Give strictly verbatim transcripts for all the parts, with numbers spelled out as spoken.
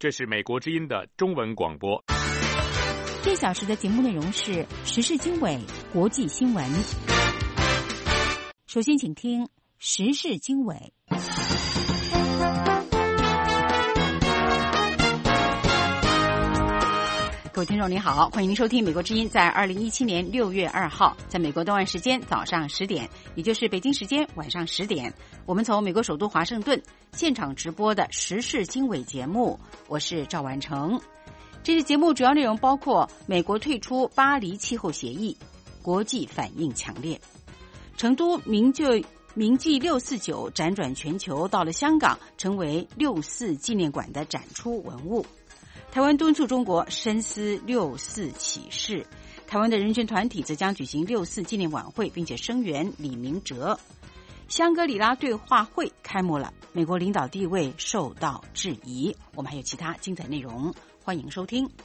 这是美国之音的中文广播。 这小时的节目内容是时事经纬、国际新闻。首先请听时事经纬。各位听众您好，欢迎您收听美国之音在二零一七年六月二号在美国东岸时间早上十点，也就是北京时间晚上十点，我们从美国首都华盛顿现场直播的时事经纬节目，我是赵婉成。这期节目主要内容包括美国退出巴黎气候协议，国际反应强烈，成都名记铭记六四九辗转全球，到了香港成为六四纪念馆的展出文物。台湾敦促中国深思六四启示，台湾的人权团体则将举行六四纪念晚会，并且声援李明哲。香格里拉对话会开幕了，美国领导地位受到质疑。我们还有其他精彩内容，欢迎收听。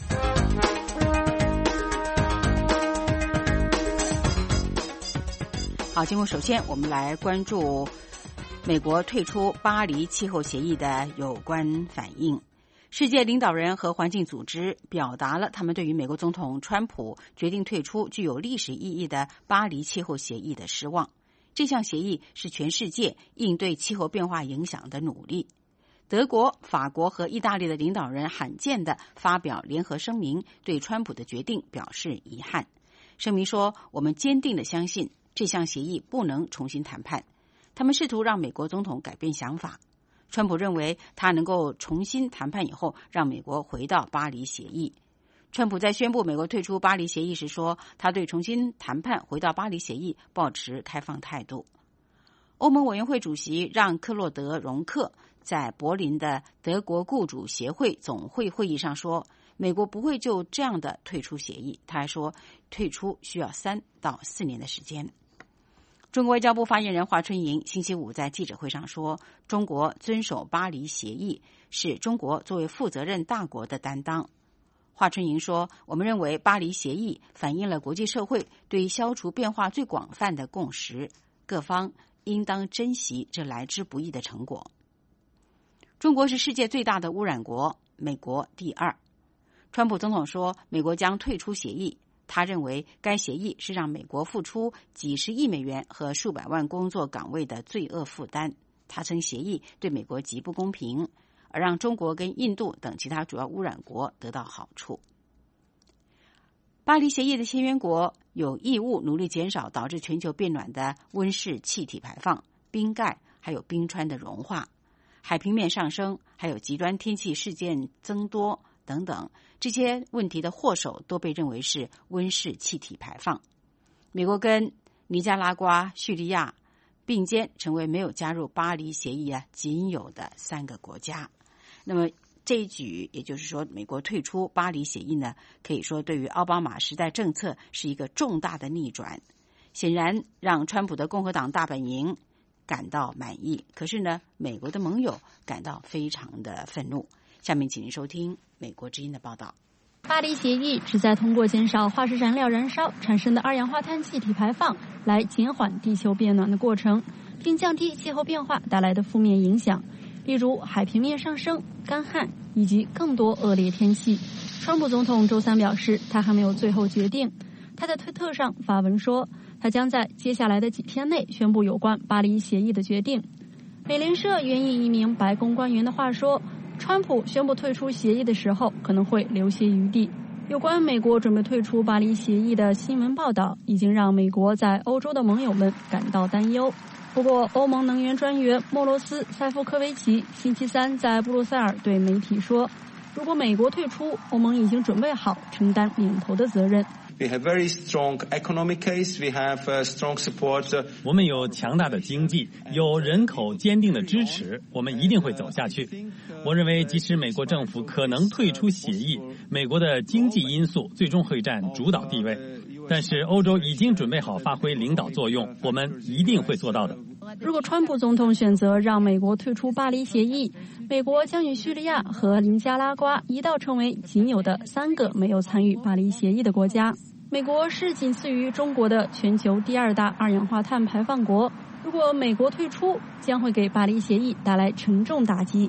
好，节目首先我们来关注美国退出巴黎气候协议的有关反应。世界领导人和环境组织表达了他们对于美国总统川普决定退出具有历史意义的巴黎气候协议的失望。这项协议是全世界应对气候变化影响的努力。德国、法国和意大利的领导人罕见地发表联合声明，对川普的决定表示遗憾。声明说，我们坚定地相信这项协议不能重新谈判。他们试图让美国总统改变想法。川普认为他能够重新谈判以后让美国回到巴黎协议。川普在宣布美国退出巴黎协议时说，他对重新谈判回到巴黎协议抱持开放态度。欧盟委员会主席让·克洛德·容克在柏林的德国雇主协会总会会议上说，美国不会就这样的退出协议。他还说，退出需要三到四年的时间。中国外交部发言人华春莹星期五在记者会上说，中国遵守巴黎协议是中国作为负责任大国的担当。华春莹说，我们认为巴黎协议反映了国际社会对消除变化最广泛的共识，各方应当珍惜这来之不易的成果。中国是世界最大的污染国，美国第二。川普总统说，美国将退出协议。他认为该协议是让美国付出几十亿美元和数百万工作岗位的罪恶负担。他称协议对美国极不公平，而让中国跟印度等其他主要污染国得到好处。巴黎协议的签约国有义务努力减少导致全球变暖的温室气体排放、冰盖还有冰川的融化、海平面上升，还有极端天气事件增多等等，这些问题的祸首都被认为是温室气体排放。美国跟尼加拉瓜、叙利亚并肩成为没有加入巴黎协议啊仅有的三个国家。那么这一举，也就是说美国退出巴黎协议呢，可以说对于奥巴马时代政策是一个重大的逆转，显然让川普的共和党大本营感到满意。可是呢，美国的盟友感到非常的愤怒。下面请您收听美国之音的报道。 巴黎协议旨在通过减少化石燃料燃烧产生的二氧化碳气体排放，来减缓地球变暖的过程，并降低气候变化带来的负面影响，例如海平面上升、干旱以及更多恶劣天气。川普总统周三表示，他还没有最后决定。他在推特上发文说，他将在接下来的几天内宣布有关巴黎协议的决定。美联社援引一名白宫官员的话说，川普宣布退出协议的时候可能会留些余地。有关美国准备退出巴黎协议的新闻报道已经让美国在欧洲的盟友们感到担忧。不过欧盟能源专员莫罗斯·塞夫科维奇星期三在布鲁塞尔对媒体说，如果美国退出，欧盟已经准备好承担领头的责任。 We have very strong economic case. We have strong support. 我们有强大的经济，有人口坚定的支持，我们一定会走下去。我认为，即使美国政府可能退出协议，美国的经济因素最终会占主导地位。但是欧洲已经准备好发挥领导作用，我们一定会做到的。 如果川普总统选择让美国退出巴黎协议，美国将与叙利亚和尼加拉瓜一道成为仅有的三个没有参与巴黎协议的国家。美国是仅次于中国的全球第二大二氧化碳排放国。如果美国退出，将会给巴黎协议带来沉重打击。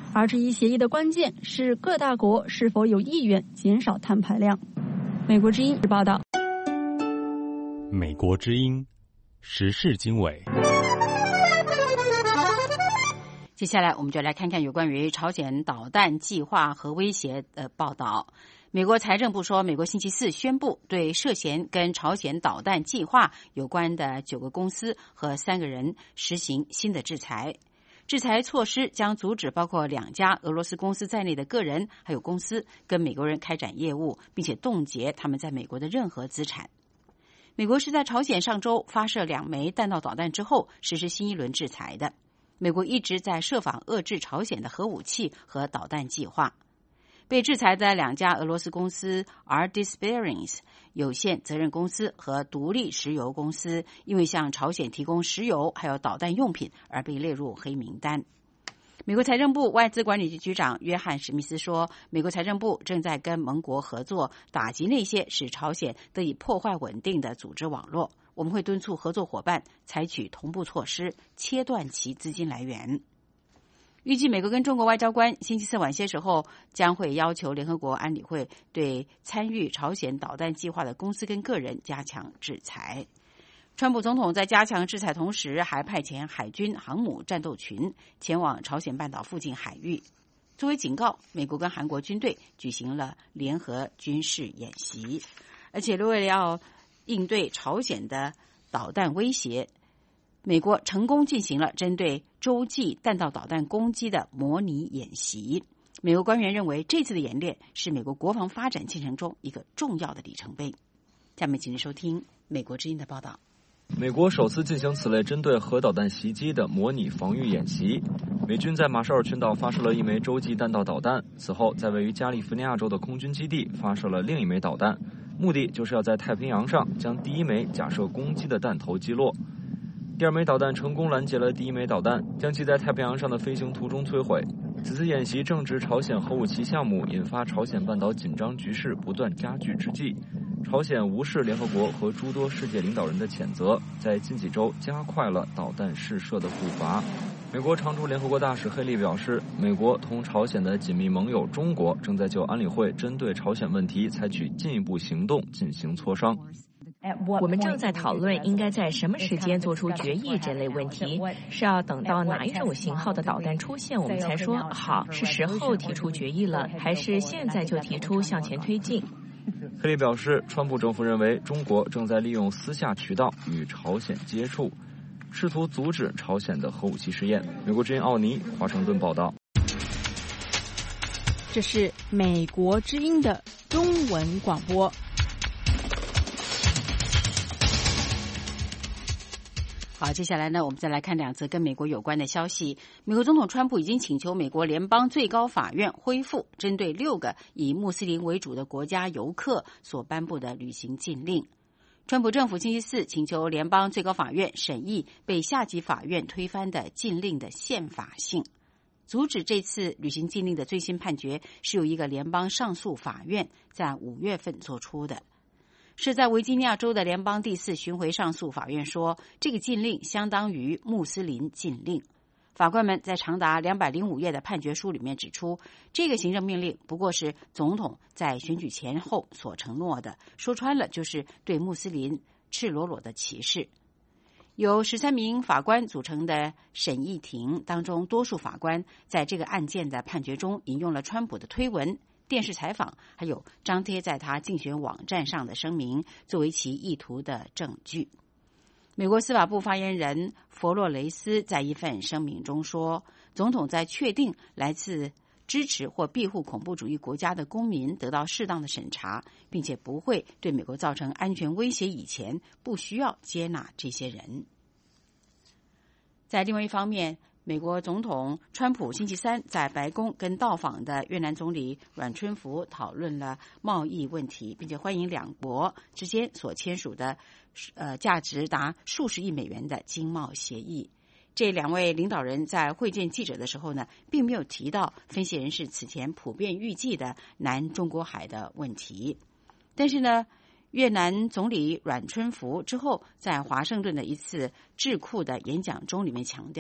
而这一协议的关键是各大国是否有意愿减少碳排量。美国之音报道。 美国之音时事经纬。 接下来我们就来看看有关于朝鲜导弹计划和威胁的报道。美国财政部说，美国星期四宣布对涉嫌跟朝鲜导弹计划有关的九个公司和三个人实行新的制裁。制裁措施将阻止包括两家俄罗斯公司在内的个人还有公司跟美国人开展业务，并且冻结他们在美国的任何资产。美国是在朝鲜上周发射两枚弹道导弹之后实施新一轮制裁的。美国一直在设法遏制朝鲜的核武器和导弹计划。被制裁的两家俄罗斯公司 Ardis Bearings 有限责任公司和独立石油公司，因为向朝鲜提供石油还有导弹用品而被列入黑名单。美国财政部外资管理局局长约翰史密斯说，美国财政部正在跟盟国合作，打击那些使朝鲜得以破坏稳定的组织网络。我们会敦促合作伙伴采取同步措施，切断其资金来源。预计美国跟中国外交官星期四晚些时候将会要求联合国安理会对参与朝鲜导弹计划的公司跟个人加强制裁。川普总统在加强制裁同时，还派遣海军航母战斗群前往朝鲜半岛附近海域。作为警告，美国跟韩国军队举行了联合军事演习，而且为了要应对朝鲜的导弹威胁，美国成功进行了针对洲际弹道导弹攻击的模拟演习。美国官员认为，这次的演练是美国国防发展进程中一个重要的里程碑。下面请您收听美国之音的报道。 美国首次进行此类针对核导弹袭击的模拟防御演习。美军在马绍尔群岛发射了一枚洲际弹道导弹，此后在位于加利福尼亚州的空军基地发射了另一枚导弹，目的就是要在太平洋上将第一枚假设攻击的弹头击落。第二枚导弹成功拦截了第一枚导弹，将其在太平洋上的飞行途中摧毁。此次演习正值朝鲜核武器项目引发朝鲜半岛紧张局势不断加剧之际，朝鲜无视联合国和诸多世界领导人的谴责，在近几周加快了导弹试射的步伐。美国常驻联合国大使黑利表示，美国同朝鲜的紧密盟友中国正在就安理会针对朝鲜问题采取进一步行动进行磋商。 我们正在讨论应该在什么时间做出决议这类问题，是要等到哪一种型号的导弹出现我们才说好是时候提出决议了，还是现在就提出向前推进。 黑利表示，川普政府认为中国正在利用私下渠道与朝鲜接触，试图阻止朝鲜的核武器试验。美国之音奥尼华盛顿报道。 这是美国之音的中文广播。 好，接下来呢，我们再来看两则跟美国有关的消息。美国总统川普已经请求美国联邦最高法院恢复针对六个以穆斯林为主的国家游客所颁布的旅行禁令。川普政府星期四请求联邦最高法院审议被下级法院推翻的禁令的宪法性。阻止这次旅行禁令的最新判决是由一个联邦上诉法院在五月份做出的。是在维吉尼亚州的联邦第四巡回上诉法院说，这个禁令相当于穆斯林禁令。法官们在长达两百零五页的判决书里面指出，这个行政命令不过是总统在选举前后所承诺的，说穿了就是对穆斯林赤裸裸的歧视。由十三名法官组成的审议庭当中，多数法官在这个案件的判决中引用了川普的推文、电视采访，还有张贴在他竞选网站上的声明，作为其意图的证据。美国司法部发言人弗洛雷斯在一份声明中说，总统在确定来自支持或庇护恐怖主义国家的公民得到适当的审查，并且不会对美国造成安全威胁以前，不需要接纳这些人。在另外一方面，美国总统川普星期三在白宫跟到访的越南总理阮春福讨论了贸易问题，并且欢迎两国之间所签署的呃价值达数十亿美元的经贸协议。这两位领导人在会见记者的时候呢，并没有提到分析人士此前普遍预计的南中国海的问题。但是呢，越南总理阮春福之后在华盛顿的一次智库的演讲中里面强调，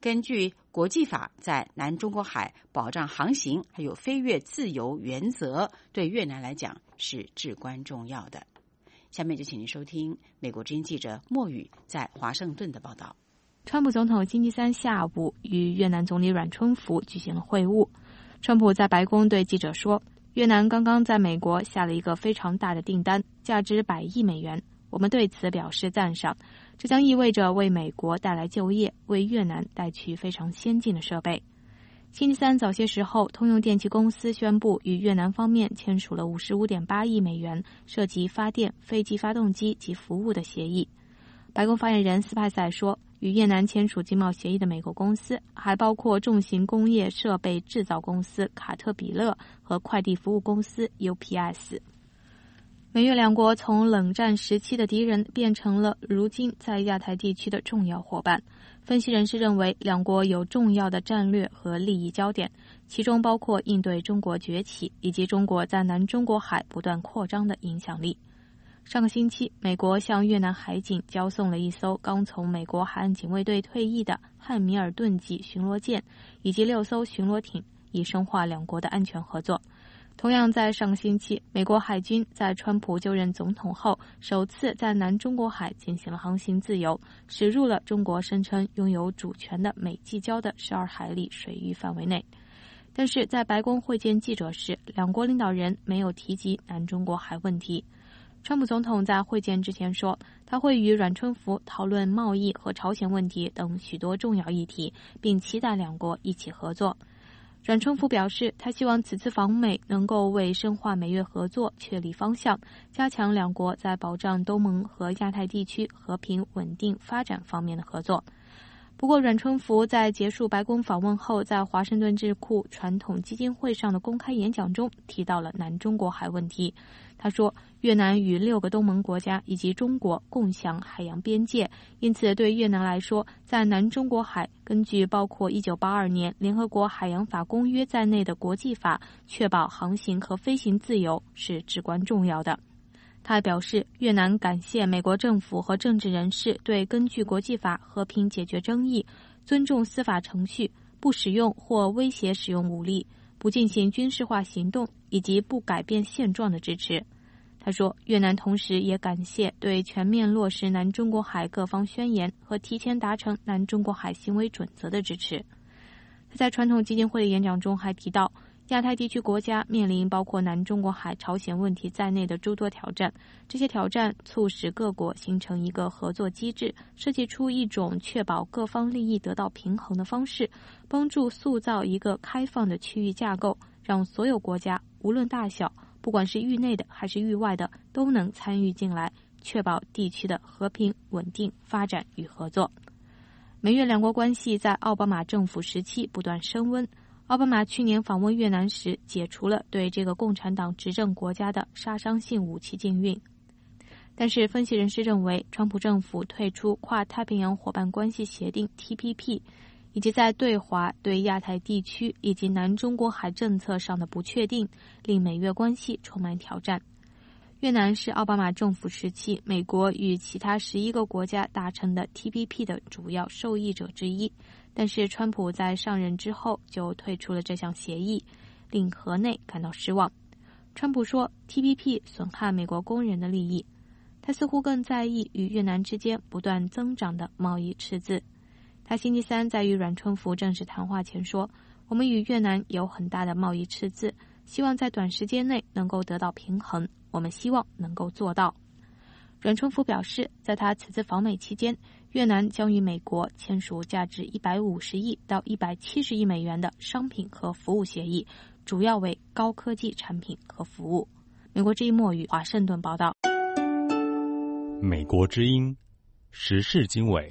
根据国际法，在南中国海保障航行还有飞越自由原则，对越南来讲是至关重要的。下面就请您收听美国之音记者莫宇在华盛顿的报道。 川普总统星期三下午与越南总理阮春福举行了会晤。川普在白宫对记者说，越南刚刚在美国下了一个非常大的订单，价值百亿美元，我们对此表示赞赏，这将意味着为美国带来就业，为越南带去非常先进的设备。星期三早些时候，通用电气公司宣布与越南方面签署了 五十五点八亿美元涉及发电、飞机发动机及服务的协议。白宫发言人斯派塞说，与越南签署经贸协议的美国公司还包括重型工业设备制造公司卡特彼勒和快递服务公司 U P S。 美越两国从冷战时期的敌人变成了如今在亚太地区的重要伙伴。分析人士认为，两国有重要的战略和利益焦点，其中包括应对中国崛起以及中国在南中国海不断扩张的影响力。上个星期，美国向越南海警交送了一艘刚从美国海岸警卫队退役的汉米尔顿级巡逻舰以及六艘巡逻艇，以深化两国的安全合作。同样在上个星期，美国海军在川普就任总统后首次在南中国海进行了航行自由，驶入了中国声称拥有主权的美济礁的十二海里水域范围内。但是在白宫会见记者时，两国领导人没有提及南中国海问题。川普总统在会见之前说，他会与阮春福讨论贸易和朝鲜问题等许多重要议题，并期待两国一起合作。阮春福表示，他希望此次访美能够为深化美越合作确立方向，加强两国在保障东盟和亚太地区和平稳定发展方面的合作。不过，阮春福在结束白宫访问后，在华盛顿智库传统基金会上的公开演讲中提到了南中国海问题。他说，越南与六个东盟国家以及中国共享海洋边界，因此对越南来说，在南中国海根据包括一九八二年联合国海洋法公约在内的国际法，确保航行和飞行自由是至关重要的。他还表示，越南感谢美国政府和政治人士对根据国际法和平解决争议、尊重司法程序、不使用或威胁使用武力、不进行军事化行动以及不改变现状的支持。他说，越南同时也感谢对全面落实南中国海各方宣言和提前达成南中国海行为准则的支持。他在传统基金会的演讲中还提到，亚太地区国家面临包括南中国海、朝鲜问题在内的诸多挑战，这些挑战促使各国形成一个合作机制，设计出一种确保各方利益得到平衡的方式，帮助塑造一个开放的区域架构，让所有国家无论大小，不管是域内的还是域外的，都能参与进来，确保地区的和平、稳定、发展与合作。美越两国关系在奥巴马政府时期不断升温。奥巴马去年访问越南时，解除了对这个共产党执政国家的杀伤性武器禁运。但是分析人士认为，川普政府退出跨太平洋伙伴关系协定 T P P， 以及在对华、对亚太地区以及南中国海政策上的不确定，令美越关系充满挑战。越南是奥巴马政府时期美国与其他十一个国家达成的 T P P 的主要受益者之一。但是川普在上任之后就退出了这项协议，令河内感到失望。川普说 T P P 损害美国工人的利益，他似乎更在意与越南之间不断增长的贸易赤字。他星期三在与阮春福正式谈话前说，我们与越南有很大的贸易赤字，希望在短时间内能够得到平衡，我们希望能够做到。阮春福表示，在他此次访美期间，越南将与美国签署价值一百五十亿到一百七十亿美元的商品和服务协议，主要为高科技产品和服务。美国之音莫语华盛顿报道。 美国之音时事经纬。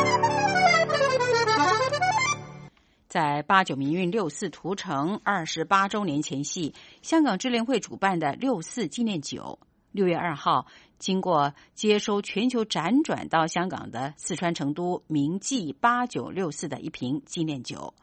在八九民运六四屠城二十八周年前夕，香港支联会主办的六四纪念酒，六月二号经过接收全球辗转到香港的四川成都铭记八九六四的一瓶纪念酒。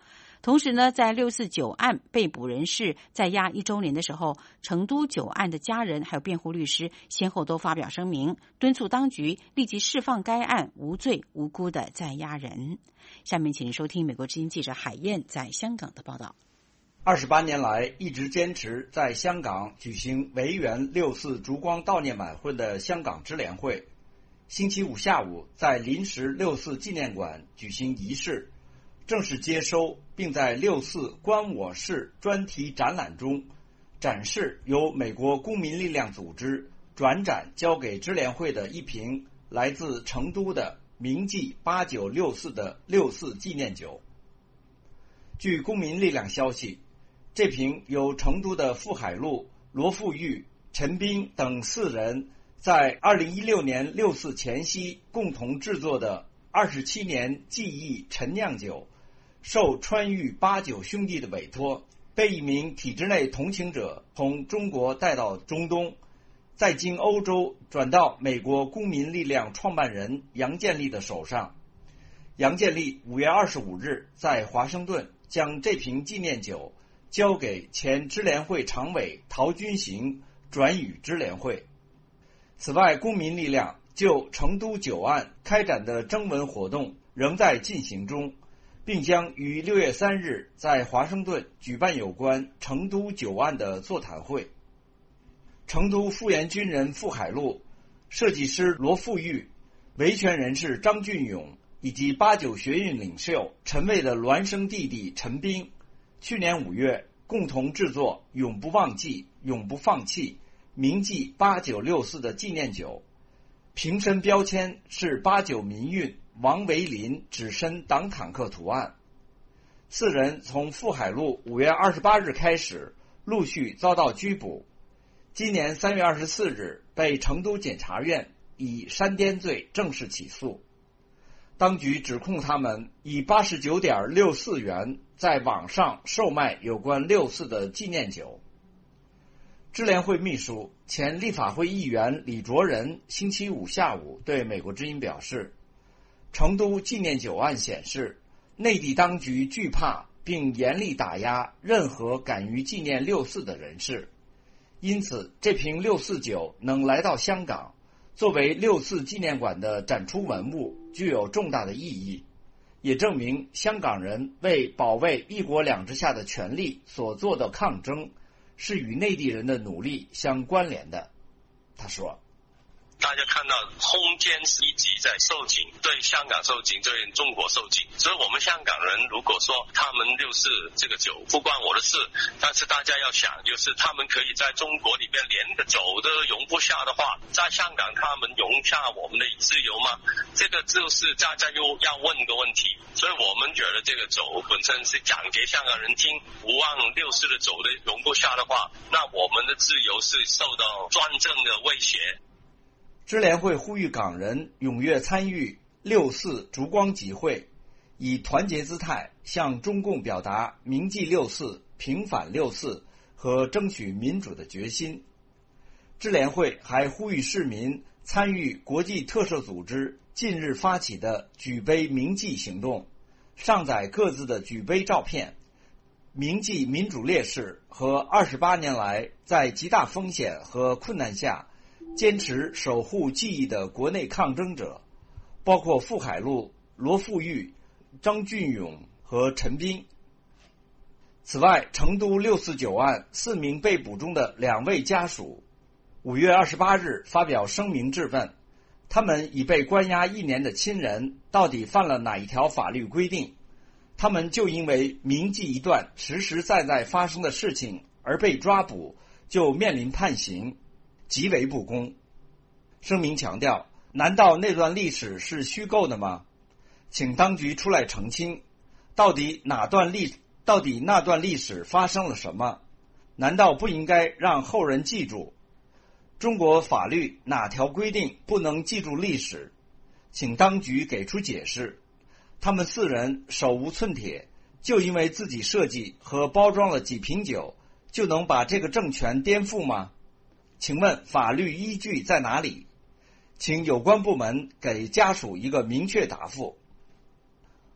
同时呢，在六四九案被捕人士在押一周年的时候，成都九案的家人还有辩护律师先后都发表声明，敦促当局立即释放该案无罪无辜的在押人。下面请收听美国之音记者海燕在香港的报道。 二十八年来一直坚持在香港举行维园六四烛光悼念晚会的香港支联会，星期五下午在临时六四纪念馆举行仪式，正式接收并在六四观我室专题展览中展示由美国公民力量组织转展交给支联会的一瓶来自成都的铭记八九六四的六四纪念酒。据公民力量消息，这瓶由成都的傅海路、罗富玉、陈斌等四人在二零一六年六四前夕共同制作的二十七年记忆陈酿酒，受川渝八九兄弟的委托，被一名体制内同情者从中国带到中东，再经欧洲转到美国公民力量创办人杨建立的手上。杨建立五月二十五日在华盛顿将这瓶纪念酒交给前支联会常委陶君行，转与支联会。此外，公民力量就成都九案开展的征文活动仍在进行中，并将于六月三日在华盛顿举办有关成都九案的座谈会。成都复员军人傅海路、设计师罗富玉、维权人士张俊勇以及八九学运领袖陈蔚的孪生弟弟陈斌，去年五月共同制作永不忘记永不放弃铭记八九六四的纪念酒，瓶身标签是八九民运王维林指身党坦克图案。四人从傅海路五月二十八日开始陆续遭到拘捕，今年三月二十四日被成都检察院以煽颠罪正式起诉。当局指控他们以八十九点六四元在网上售卖有关六四的纪念酒。支联会秘书、前立法会议员李卓人星期五下午对美国之音表示，成都纪念酒案显示，内地当局惧怕并严厉打压任何敢于纪念六四的人士，因此这瓶六四酒能来到香港，作为六四纪念馆的展出文物，具有重大的意义，也证明香港人为保卫一国两制下的权利所做的抗争是与内地人的努力相关联的。他说， 大家看到空间一直在收紧，对香港收紧，对中国收紧，所以我们香港人如果说他们六四这个酒不关我的事，但是大家要想，就是他们可以在中国里边连个酒都容不下的话，在香港他们容下我们的自由吗？这个就是大家又要问个问题。所以我们觉得这个酒本身是讲给香港人听，无望六四的酒的容不下的话，那我们的自由是受到专政的威胁。 支联会呼吁港人踊跃参与六四烛光集会，以团结姿态向中共表达铭记六四、平反六四和争取民主的决心。支联会还呼吁市民参与国际特赦组织近日发起的举杯铭记行动，上载各自的举杯照片，铭记民主烈士和二十八年来在极大风险和困难下坚持守护记忆的国内抗争者，包括傅海路、罗富玉、张俊勇和陈斌。此外，成都六四九案四名被捕中的两位家属五月二十八日发表声明质问，他们已被关押一年的亲人到底犯了哪一条法律规定？他们就因为铭记一段实实在在发生的事情而被抓捕，就面临判刑，极为不公。声明强调，难道那段历史是虚构的吗？请当局出来澄清，到底哪段历到底那段历史发生了什么？难道不应该让后人记住？中国法律哪条规定不能记住历史？请当局给出解释。他们四人手无寸铁，就因为自己设计和包装了几瓶酒，就能把这个政权颠覆吗？请问法律依据在哪里？请有关部门给家属一个明确答复。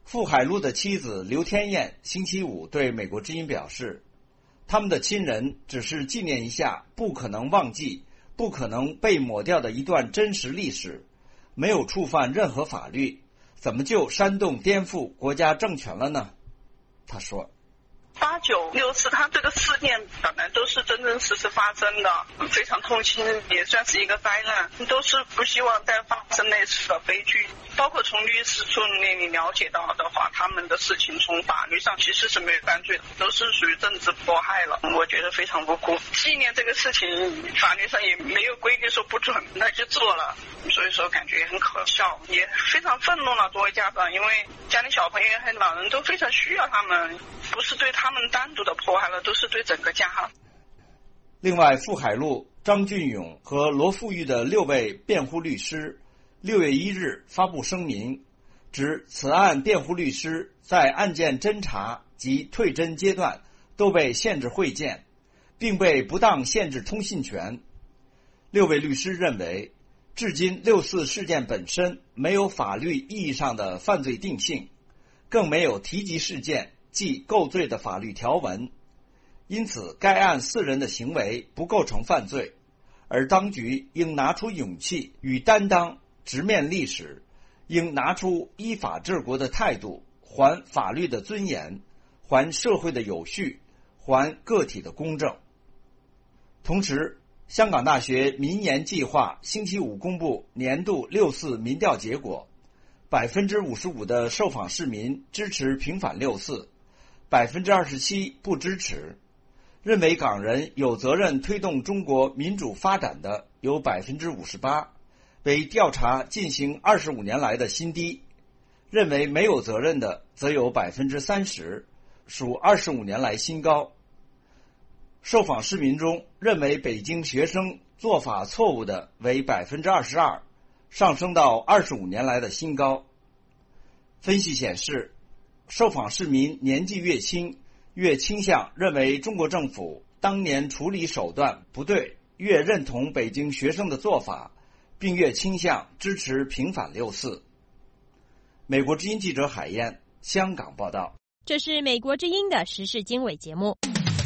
傅海路的妻子刘天燕星期五对美国之音表示，他们的亲人只是纪念一下不可能忘记、不可能被抹掉的一段真实历史，没有触犯任何法律，怎么就煽动颠覆国家政权了呢？他说， 八九六四，它这个事件本来都是真真实实发生的，非常痛心，也算是一个灾难，都是不希望再发生类似的悲剧。包括从律师处那里了解到的话，他们的事情从法律上其实是没有犯罪的，都是属于政治迫害了，我觉得非常无辜。纪念这个事情，法律上也没有规定说不准，那就做了，所以说感觉很可笑，也非常愤怒了。作为家长，因为家里小朋友和老人都非常需要他们，不是对他们单独的迫害了，都是对整个家。 另外，傅海路、张俊勇和罗富玉的六位辩护律师六月一日发布声明，指此案辩护律师在案件侦查及退侦阶段都被限制会见，并被不当限制通信权。六位律师认为，至今六四事件本身没有法律意义上的犯罪定性，更没有提及事件即构罪的法律条文，因此该案四人的行为不构成犯罪，而当局应拿出勇气与担当，直面历史，应拿出依法治国的态度，还法律的尊严，还社会的有序，还个体的公正。同时，香港大学民研计划星期五公布年度六四民调结果，百分之五十五的受访市民支持平反六四，百分之二十七不支持。认为港人有责任推动中国民主发展的有百分之五十八，为调查进行二十五年来的新低。认为没有责任的则有百分之三十，属二十五年来新高。受访市民中，认为北京学生做法错误的为百分之二十二，上升到二十五年来的新高。分析显示，受访市民年纪越轻，越倾向认为中国政府当年处理手段不对，越认同北京学生的做法，并越倾向支持平反六四。美国之音记者海燕，香港报道。 这是美国之音的时事经纬节目。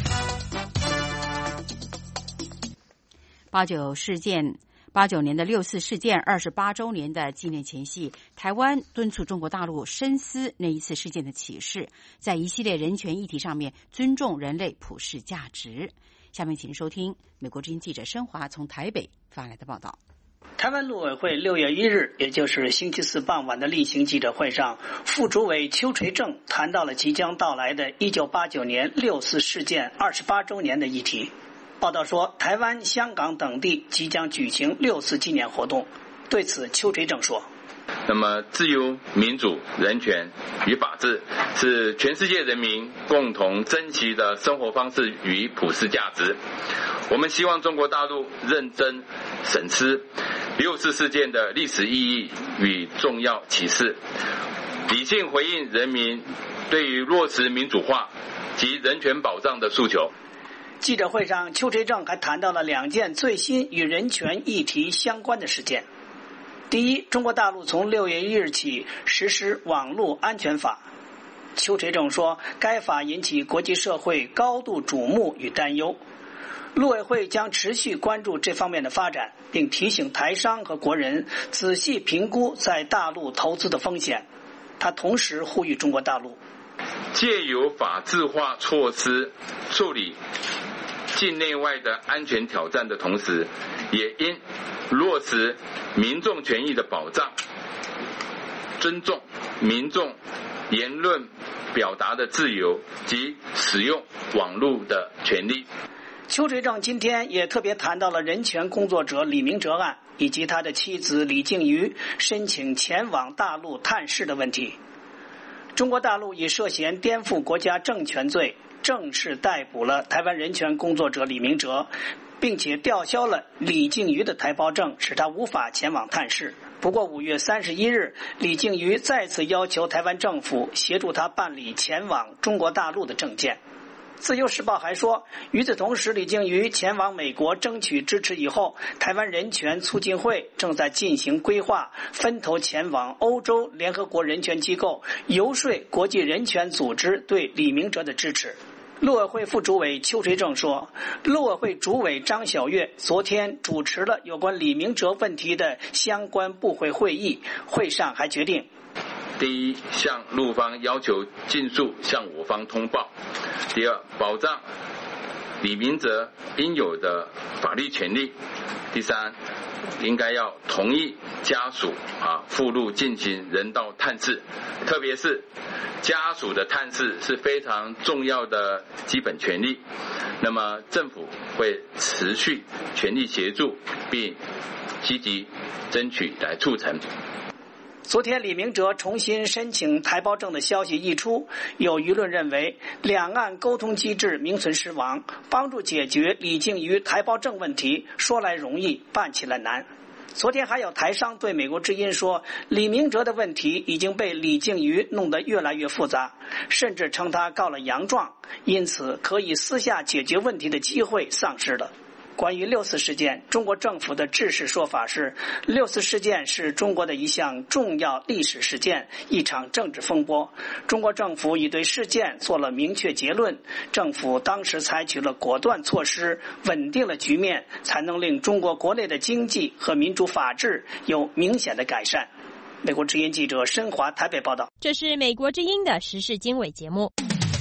八九事件，八九年的六四事件二十八周年的纪念前夕，台湾敦促中国大陆深思那一次事件的启示，在一系列人权议题上面尊重人类普世价值。下面请收听美国之音记者申华从台北发来的报道。 台湾陆委会六月一日，也就是星期四傍晚的例行记者会上，副主委邱垂正谈到了即将到来的一九八九年六四事件二十八周年的议题。报道说，台湾、香港等地即将举行六四纪念活动。对此，邱垂正说： 那么自由、民主、人权与法治是全世界人民共同珍惜的生活方式与普世价值。我们希望中国大陆认真审视六四事件的历史意义与重要启示，理性回应人民对于落实民主化及人权保障的诉求。 记者会上，邱垂正还谈到了两件最新与人权议题相关的事件。第一，中国大陆从六月一日起实施网络安全法。邱垂正说，该法引起国际社会高度瞩目与担忧。陆委会将持续关注这方面的发展，并提醒台商和国人仔细评估在大陆投资的风险。他同时呼吁中国大陆借由法治化措施处理境内外的安全挑战的同时，也应落实民众权益的保障，尊重民众言论表达的自由及使用网络的权利。 邱垂正今天也特别谈到了人权工作者李明哲案以及他的妻子李静瑜申请前往大陆探视的问题。中国大陆以涉嫌颠覆国家政权罪正式逮捕了台湾人权工作者李明哲，并且吊销了李静瑜的台胞证，使他无法前往探视。不过五月三十一日，李静瑜再次要求台湾政府协助他办理前往中国大陆的证件。 自由时报还说，与此同时，李静瑜前往美国争取支持以后，台湾人权促进会正在进行规划，分头前往欧洲联合国人权机构游说国际人权组织对李明哲的支持。陆委会副主委邱垂正说，陆委会主委张晓月昨天主持了有关李明哲问题的相关部会会议，会上还决定： 第一，向陆方要求尽速向我方通报；第二，保障李明哲应有的法律权利；第三，应该要同意家属啊赴陆进行人道探视，特别是家属的探视是非常重要的基本权利。那么政府会持续全力协助，并积极争取来促成。 昨天李明哲重新申请台胞证的消息一出，有舆论认为两岸沟通机制名存实亡，帮助解决李静瑜台胞证问题说来容易办起来难。昨天还有台商对美国之音说，李明哲的问题已经被李静瑜弄得越来越复杂，甚至称他告了洋状，因此可以私下解决问题的机会丧失了。关于六四事件，中国政府的制式说法是，六四事件是中国的一项重要历史事件，一场政治风波。中国政府已对事件做了明确结论，政府当时采取了果断措施，稳定了局面，才能令中国国内的经济和民主法治有明显的改善。美国之音记者申华台北报道。 这是美国之音的时事经纬节目。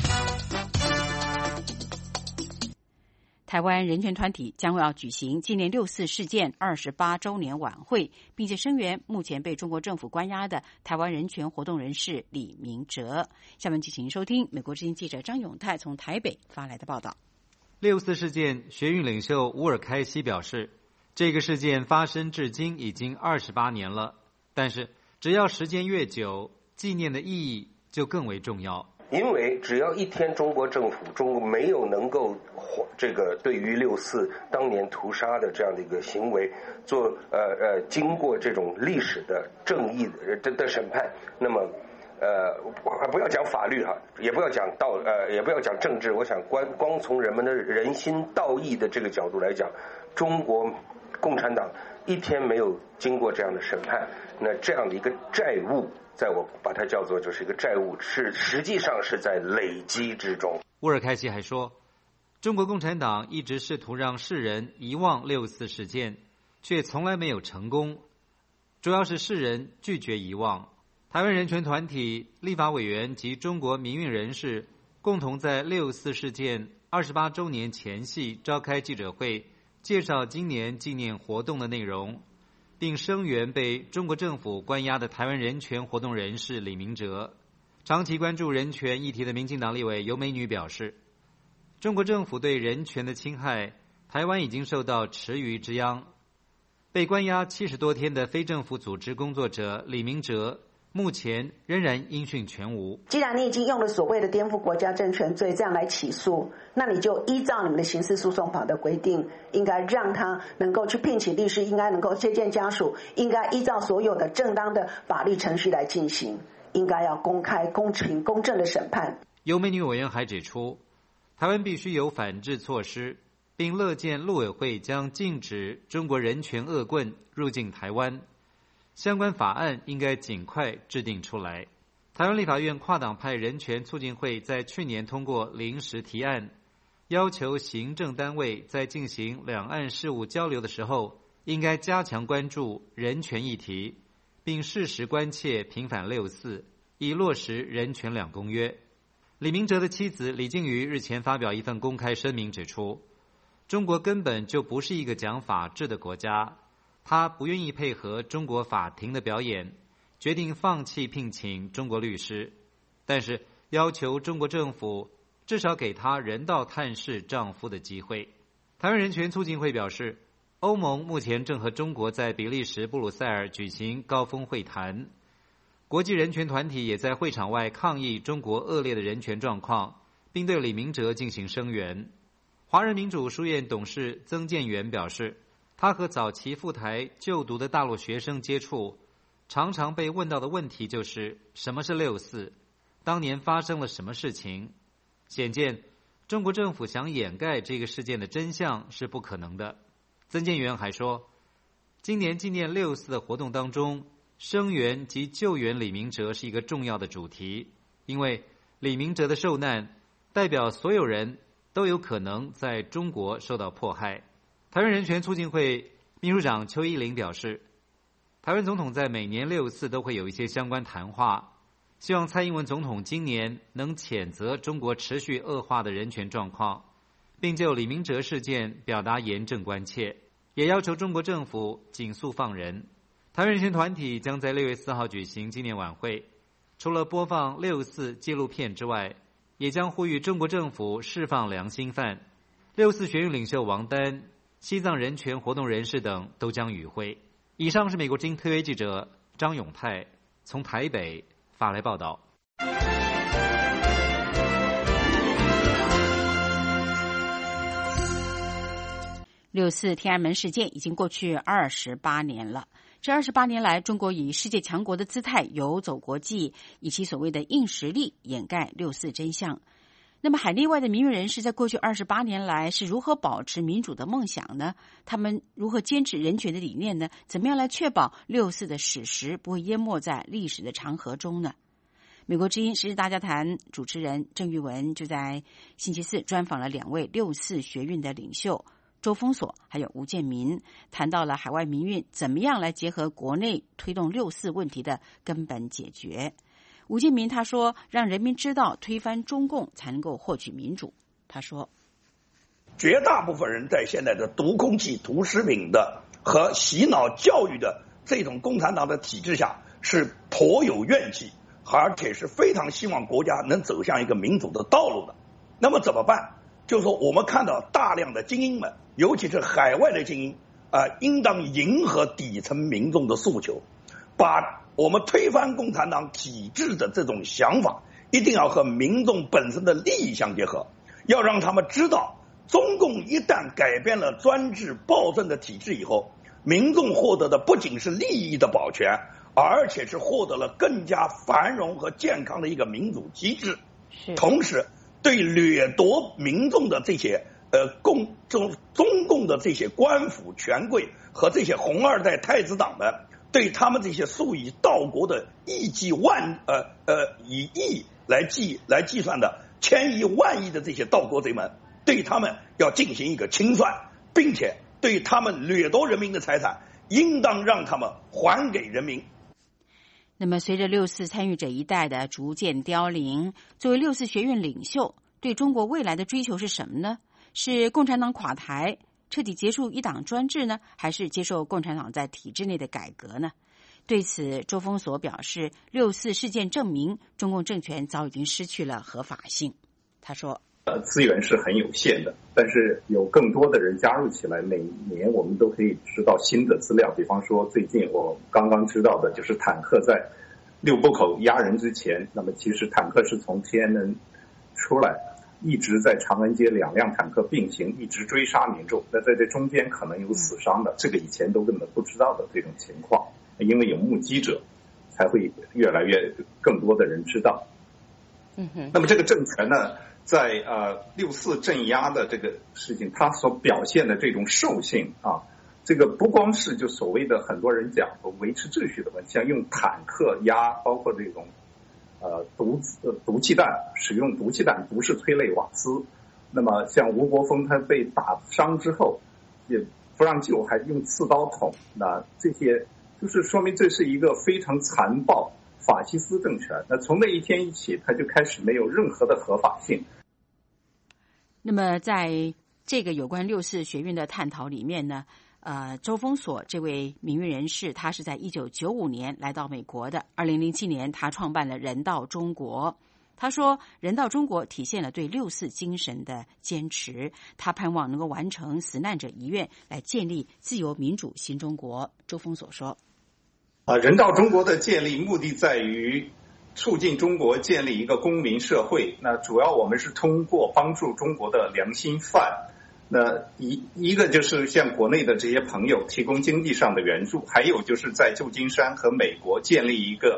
台湾人权团体将要举行纪念六四事件二十八周年晚会，并且声援目前被中国政府关押的台湾人权活动人士李明哲。下面请收听美国之音记者张永泰从台北发来的报道。 六四事件学运领袖乌尔开西表示，这个事件发生至今已经二十八年了，但是只要时间越久，纪念的意义就更为重要。 因为只要一天中国政府中国没有能够这个对于六四当年屠杀的这样的一个行为做呃呃经过这种历史的正义的的审判，那么呃不要讲法律哈，也不要讲道呃也不要讲政治，我想光光从人们的人心道义的这个角度来讲，中国共产党一天没有经过这样的审判，那这样的一个债务，在我把它叫做就是一个债务，是实际上是在累积之中。 乌尔开西还说，中国共产党一直试图让世人遗忘六四事件，却从来没有成功，主要是世人拒绝遗忘。台湾人权团体、立法委员及中国民运人士共同在六四事件二十八周年前夕召开记者会，介绍今年纪念活动的内容，并声援被中国政府关押的台湾人权活动人士李明哲。长期关注人权议题的民进党立委尤美女表示，中国政府对人权的侵害，台湾已经受到池鱼之殃。被关押七十多天的非政府组织工作者李明哲，目前仍然音讯全无。 既然你已经用了所谓的颠覆国家政权罪这样来起诉，那你就依照你们的刑事诉讼法的规定，应该让他能够去聘请律师，应该能够接见家属，应该依照所有的正当的法律程序来进行，应该要公开、公平、公正的审判。 尤美女委员还指出，台湾必须有反制措施，并乐见陆委会将禁止中国人权恶棍入境台湾。相关法案应该尽快制定出来。台湾立法院跨党派人权促进会在去年通过临时提案，要求行政单位在进行两岸事务交流的时候，应该加强关注人权议题，并适时关切平反六四，以落实人权两公约。李明哲的妻子李静瑜日前发表一份公开声明指出，中国根本就不是一个讲法治的国家，他不愿意配合中国法庭的表演，决定放弃聘请中国律师，但是要求中国政府至少给他人道探视丈夫的机会。台湾人权促进会表示，欧盟目前正和中国在比利时布鲁塞尔举行高峰会谈，国际人权团体也在会场外抗议中国恶劣的人权状况，并对李明哲进行声援。华人民主书院董事曾建元表示，他和早期赴台就读的大陆学生接触，常常被问到的问题就是什么是六四，当年发生了什么事情。显见中国政府想掩盖这个事件的真相是不可能的。曾建元还说，今年纪念六四的活动当中，声援及救援李明哲是一个重要的主题，因为李明哲的受难代表所有人都有可能在中国受到迫害。台湾人权促进会秘书长邱依麟表示，台湾总统在每年六四都会有一些相关谈话，希望蔡英文总统今年能谴责中国持续恶化的人权状况，并就李明哲事件表达严正关切，也要求中国政府尽速放人。台湾人权团体将在六月四号举行纪念晚会，除了播放六四纪录片之外，也将呼吁中国政府释放良心犯。六四学运领袖王丹、西藏人权活动人士等都将与会。以上是美国之音特约记者张永泰从台北发来报道。 六四天安门事件已经过去二十八年了。这二十八年来，中国以世界强国的姿态游走国际，以其所谓的硬实力掩盖六四真相。那么海内外的民运人士在过去二十八年来是如何保持民主的梦想呢？他们如何坚持人权的理念呢？怎么样来确保六四的史实不会淹没在历史的长河中呢？美国之音时事大家谈主持人郑玉文就在星期四专访了两位六四学运的领袖周峰锁还有吴建民，谈到了海外民运怎么样来结合国内推动六四问题的根本解决。吴建民他说，让人民知道推翻中共才能够获取民主。他说， 绝大部分人在现在的毒空气、毒食品的和洗脑教育的这种共产党的体制下是颇有怨气，而且是非常希望国家能走向一个民主的道路的。那么怎么办？就是说我们看到大量的精英们，尤其是海外的精英啊、呃，应当迎合底层民众的诉求，把我们推翻共产党体制的这种想法一定要和民众本身的利益相结合，要让他们知道，中共一旦改变了专制暴政的体制以后，民众获得的不仅是利益的保全，而且是获得了更加繁荣和健康的一个民主机制。同时对掠夺民众的这些呃共中中共的这些官府权贵和这些红二代太子党们，对他们这些数以道国的亿计万呃呃以亿来计来计算的千亿万亿的这些盗国贼们，对他们要进行一个清算，并且对他们掠夺人民的财产，应当让他们还给人民。 那么随着六四参与者一代的逐渐凋零，作为六四学运领袖，对中国未来的追求是什么呢？是共产党垮台，彻底结束一党专制呢，还是接受共产党在体制内的改革呢？对此，周峰锁表示，六四事件证明中共政权早已经失去了合法性。他说， 呃，资源是很有限的，但是有更多的人加入起来，每年我们都可以知道新的资料。比方说，最近我刚刚知道的就是坦克在六波口压人之前，那么其实坦克是从天安门出来，一直在长安街两辆坦克并行，一直追杀民众。那在这中间可能有死伤的，这个以前都根本不知道的这种情况，因为有目击者，才会越来越更多的人知道。 嗯哼。 那么这个政权呢，在呃六四镇压的这个事情，它所表现的这种兽性啊，这个不光是就所谓的很多人讲的维持秩序的问题，像用坦克压，包括这种呃毒呃毒气弹，使用毒气弹不是催泪瓦斯。那么像吴国峰他被打伤之后，也不让救，还用刺刀捅，那这些就是说明这是一个非常残暴法西斯政权。那从那一天一起，他就开始没有任何的合法性。 那么在这个有关六四学运的探讨里面呢，呃，周峰锁这位民运人士，他是在一九九五年来到美国的。二零零七年，他创办了人道中国。他说，人道中国体现了对六四精神的坚持。他盼望能够完成死难者遗愿，来建立自由民主新中国。周峰锁说， 啊，人道中国的建立目的在于促进中国建立一个公民社会。那主要我们是通过帮助中国的良心犯。那一一个就是向国内的这些朋友提供经济上的援助，还有就是在旧金山和美国建立一个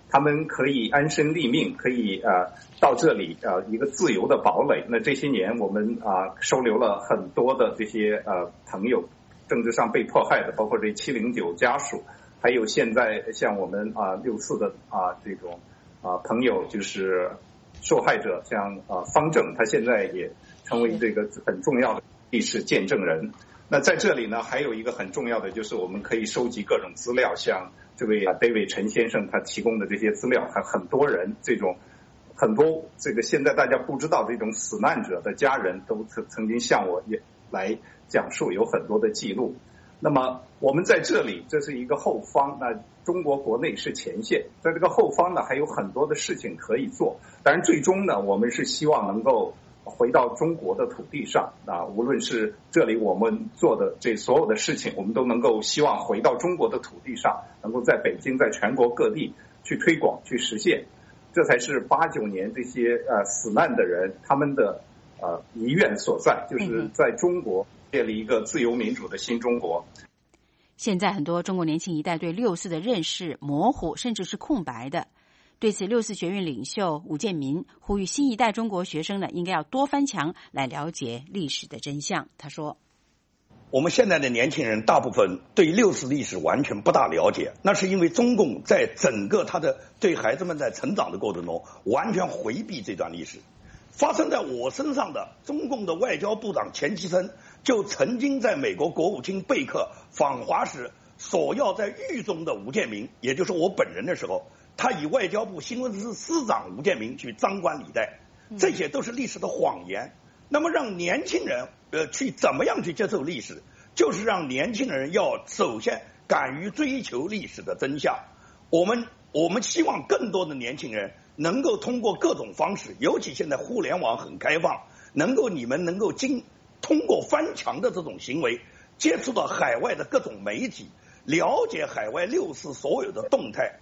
他们可以安身立命，可以呃到这里呃一个自由的堡垒。那这些年我们啊、呃、收留了很多的这些呃朋友，政治上被迫害的，包括这七零九家属，还有现在像我们啊六四的啊这种啊朋友，就是受害者，像啊方正，他现在也成为这个很重要的历史见证人。那在这里呢，还有一个很重要的就是我们可以收集各种资料，像这位 David 陈先生他提供的这些资料，还很多人这种很多这个现在大家不知道这种死难者的家人都曾曾经向我也来讲述，有很多的记录。那么我们在这里，这是一个后方，那中国国内是前线，在这个后方呢还有很多的事情可以做。当然最终呢，我们是希望能够回到中国的土地上啊，无论是这里我们做的这所有的事情，我们都能够希望回到中国的土地上，能够在北京，在全国各地去推广，去实现。这才是八九年这些呃死难的人他们的呃遗愿所在，就是在中国建立一个自由民主的新中国。 现在很多中国年轻一代对六四的认识模糊，甚至是空白的。对此，六四学运领袖伍建民呼吁新一代中国学生呢，应该要多翻墙来了解历史的真相。他说：“ 我们现在的年轻人大部分对六四历史完全不大了解，那是因为中共在整个他的对孩子们在成长的过程中完全回避这段历史。发生在我身上的中共的外交部长钱其琛就曾经在美国国务卿贝克访华时索要在狱中的伍建民，也就是我本人的时候，他以外交部新闻司司长伍建民去张冠李戴，这些都是历史的谎言。那么让年轻人呃去怎么样去接受历史，就是让年轻人要首先敢于追求历史的真相。我们我们希望更多的年轻人能够通过各种方式，尤其现在互联网很开放，能够你们能够经通过翻墙的这种行为，接触到海外的各种媒体，了解海外六四所有的动态。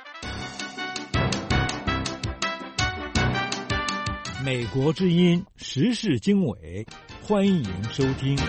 美国之音时事经纬，欢迎收听。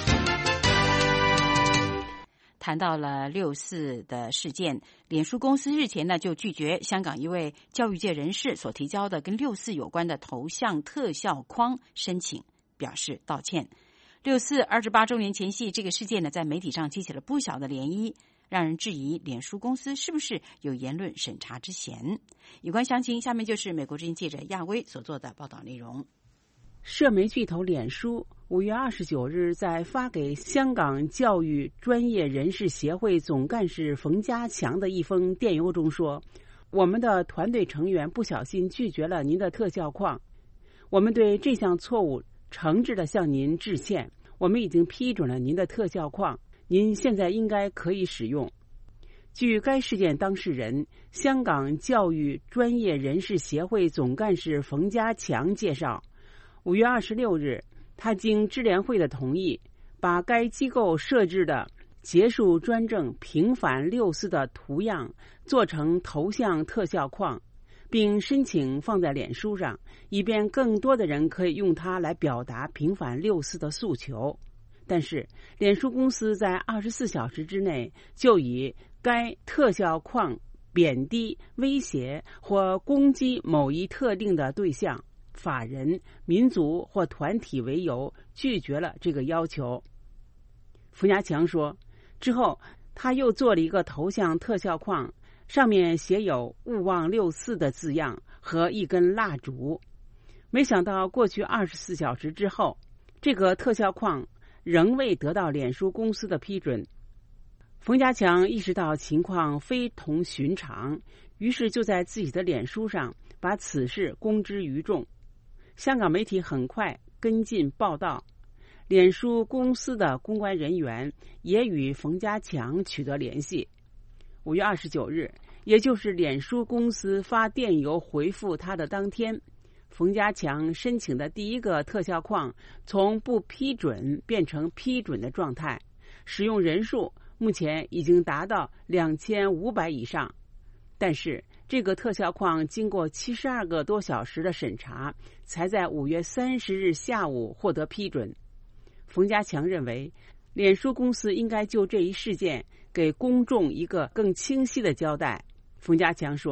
谈到了六四的事件，脸书公司日前呢就拒绝香港一位教育界人士所提交的跟六四有关的头像特效框申请，表示道歉。六四二十八周年前夕，这个事件呢在媒体上激起了不小的涟漪，让人质疑脸书公司是不是有言论审查之嫌。有关详情，下面就是美国之音记者亚薇所做的报道内容。 社媒巨头脸书五月二十九日在发给香港教育专业人士协会总干事冯家强的一封电邮中说，我们的团队成员不小心拒绝了您的特效框，我们对这项错误诚挚地向您致歉，我们已经批准了您的特效框，您现在应该可以使用。据该事件当事人香港教育专业人士协会总干事冯家强介绍，五月二十六日，他经支联会的同意，把该机构设置的结束专政平反六四的图样做成头像特效框，并申请放在脸书上，以便更多的人可以用它来表达平反六四的诉求。但是脸书公司在二十四小时之内就以该特效框贬低、威胁或攻击某一特定的对象、法人、民族或团体为由，拒绝了这个要求。冯家强说，之后他又做了一个头像特效框，上面写有勿忘六四的字样和一根蜡烛。没想到过去二十四小时之后，这个特效框仍未得到脸书公司的批准。冯家强意识到情况非同寻常，于是就在自己的脸书上把此事公之于众。香港媒体很快跟进报道，脸书公司的公关人员也与冯家强取得联系。五月二十九日，也就是脸书公司发电邮回复他的当天，冯家强申请的第一个特效框从不批准变成批准的状态，使用人数目前已经达到两千五百以上。但是这个特效框经过七十二个多小时的审查，才在五月三十日下午获得批准。冯家强认为，脸书公司应该就这一事件给公众一个更清晰的交代。冯家强说，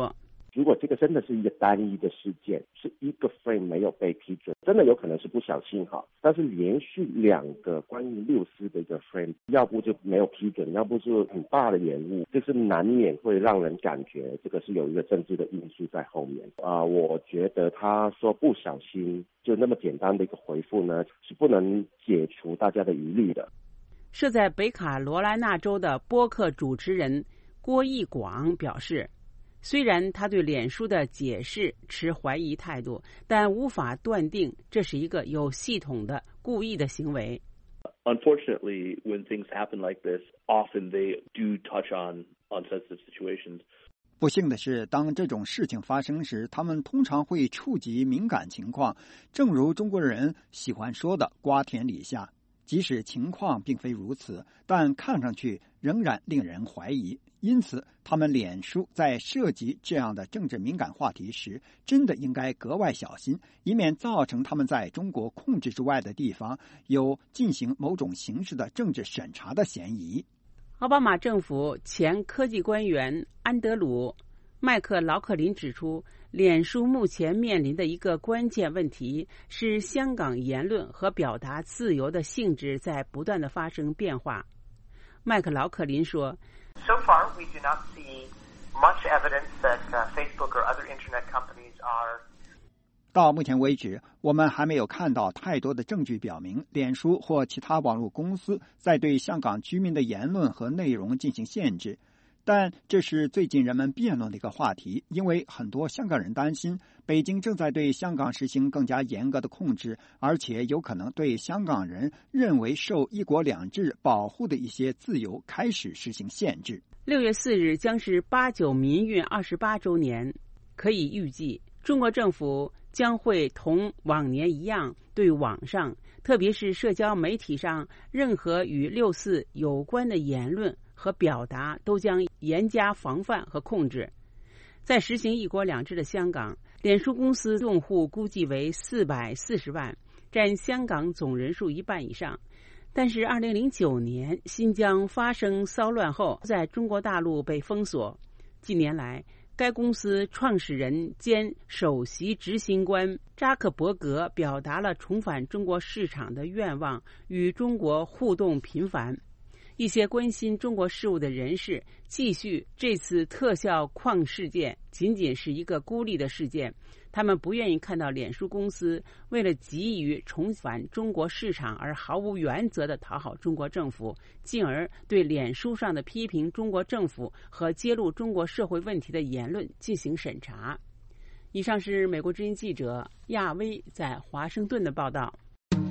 如果这个真的是一个单一的事件，是一个 frame 没有被批准，真的有可能是不小心哈。但是连续两个关于六四的一个 frame， 要不就没有批准，要不是很大的延误，就是难免会让人感觉这个是有一个政治的因素在后面啊、呃。我觉得他说不小心就那么简单的一个回复呢，是不能解除大家的疑虑的。 设在北卡罗来纳州的播客主持人郭义广表示，虽然他对脸书的解释持怀疑态度，但无法断定这是一个有系统的故意的行为。 Unfortunately, when things happen like this, often they do touch on on sensitive situations. 不幸的是，当这种事情发生时，他们通常会触及敏感情况，正如中国人喜欢说的“瓜田李下”。即使情况并非如此，但看上去仍然令人怀疑。因此，他们脸书在涉及这样的政治敏感话题时，真的应该格外小心，以免造成他们在中国控制之外的地方有进行某种形式的政治审查的嫌疑。 奥巴马政府前科技官员安德鲁·麦克劳克林指出，脸书目前面临的一个关键问题是香港言论和表达自由的性质在不断的发生变化。麦克劳克林说 So far, we do not see much evidence that uh, Facebook or other internet companies are. 到目前为止，我们还没有看到太多的证据表明，脸书或其他网络公司在对香港居民的言论和内容进行限制。但这是最近人们辩论的一个话题，因为很多香港人担心，北京正在对香港实行更加严格的控制，而且有可能对香港人认为受一国两制保护的一些自由开始实行限制。 六月四日将是八九民运二十八周年，可以预计，中国政府将会同往年一样，对网上，特别是社交媒体上任何与六四有关的言论和表达都将严加防范和控制。在实行一国两制的香港，脸书公司用户估计为四百四十万，占香港总人数一半以上。但是二零零九年新疆发生骚乱后，在中国大陆被封锁。近年来，该公司创始人兼首席执行官扎克伯格表达了重返中国市场的愿望，与中国互动频繁。一些关心中国事务的人士继续这次特效矿事件仅仅是一个孤立的事件，他们不愿意看到脸书公司为了急于重返中国市场而毫无原则地讨好中国政府，进而对脸书上的批评中国政府和揭露中国社会问题的言论进行审查。以上是美国之音记者亚薇在华盛顿的报道。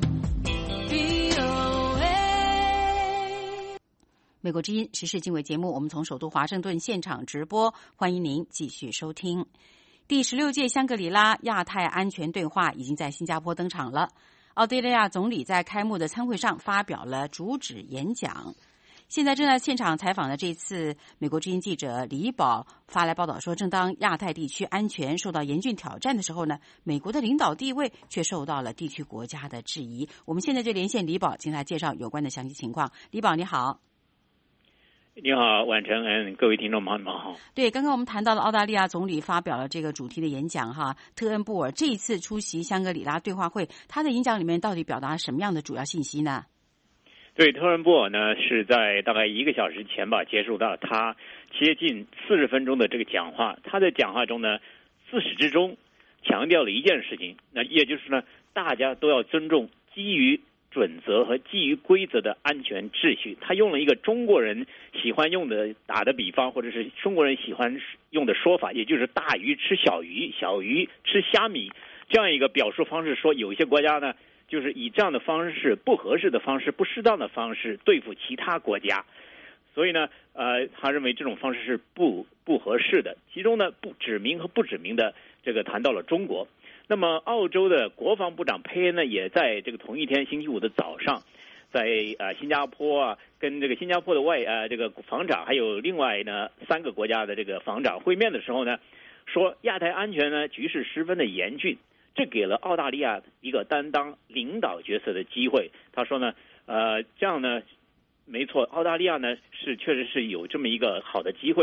美国之音时事经纬节目，我们从首都华盛顿现场直播，欢迎您继续收听。第十六届香格里拉亚太安全对话已经在新加坡登场了。澳大利亚总理在开幕的参会上发表了主旨演讲。现在正在现场采访的这次美国之音记者李宝发来报道说，正当亚太地区安全受到严峻挑战的时候呢，美国的领导地位却受到了地区国家的质疑。我们现在就连线李宝，请他介绍有关的详细情况。李宝你好。 你好，婉晨，嗯，各位听众朋友们好。 对，刚刚我们谈到了澳大利亚总理发表了这个主题的演讲哈，特恩布尔这一次出席香格里拉对话会，他的演讲里面到底表达什么样的主要信息呢？ 对，特恩布尔呢是在大概一个小时前吧结束到他接近四十分钟的这个讲话。他在讲话中呢，自始至终强调了一件事情，那也就是呢，大家都要尊重基于准则和基于规则的安全秩序。他用了一个中国人喜欢用的打的比方，或者是中国人喜欢用的说法，也就是大鱼吃小鱼，小鱼吃虾米这样一个表述方式，说有一些国家呢就是以这样的方式，不合适的方式，不适当的方式对付其他国家。所以呢呃，他认为这种方式是不不合适的。其中呢不指明和不指明的这个谈到了中国。那么澳洲的国防部长佩恩呢，也在这个同一天星期五的早上，在呃新加坡啊，跟这个新加坡的外呃这个防长，还有另外呢三个国家的这个防长会面的时候呢，说亚太安全呢局势十分的严峻，这给了澳大利亚一个担当领导角色的机会。他说呢，呃这样呢，没错，澳大利亚呢是确实是有这么一个好的机会。